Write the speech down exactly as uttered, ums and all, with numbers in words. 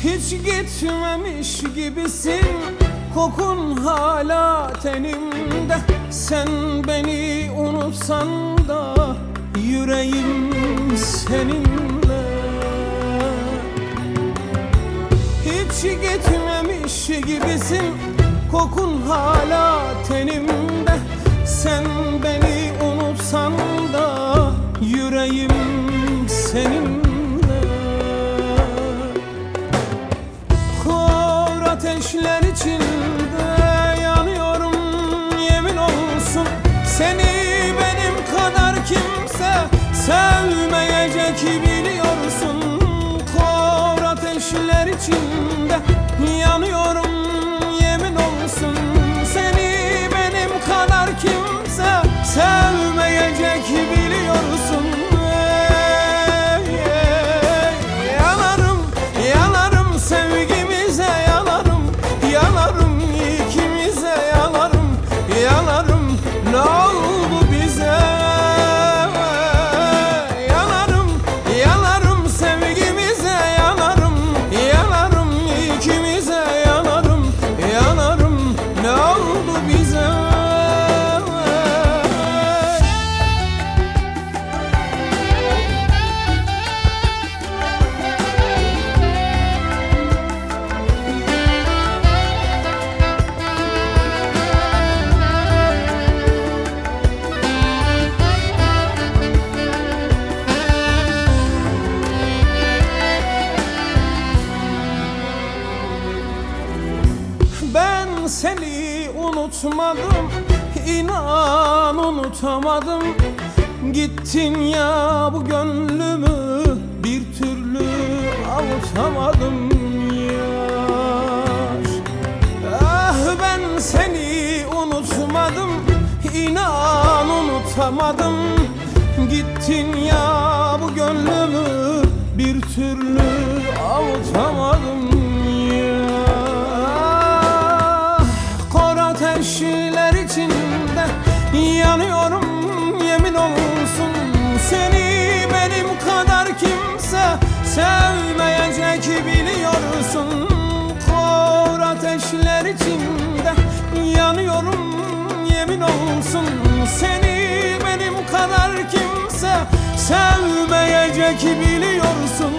Hiç gitmemiş gibisin, kokun hala tenimde. Sen beni unutsan da yüreğim seninle. Hiç gitmemiş gibisin, kokun hala tenimde. Sen beni unutsan da yüreğim seninle. Kor ateşler içinde yanıyorum, yemin olsun. Seni benim kadar kimse sevmeyecek biliyorsun. Kor ateşler içinde yanıyorum, yemin olsun. Seni benim kadar kimse sevmeyecek biliyorsun. Ey, ey, yanarım, yanarım sevgimize yanarım. Yanarım ikimize yanarım. Yanarım ne oldu bize? Yanarım, yanarım sevgimize yanarım. Yanarım ikimize yanarım. Yanarım ne oldu bize? Ben seni unutmadım, inan unutamadım. Gittin ya bu gönlümü bir türlü avutamadım yar. Ah ben seni unutmadım, inan unutamadım. Gittin ya bu gönlümü bir türlü avutamadım yar. Ateşler içinde yanıyorum, yemin olsun. Seni benim kadar kimse sevmeyecek biliyorsun. Kor ateşler içinde yanıyorum, yemin olsun. Seni benim kadar kimse sevmeyecek biliyorsun.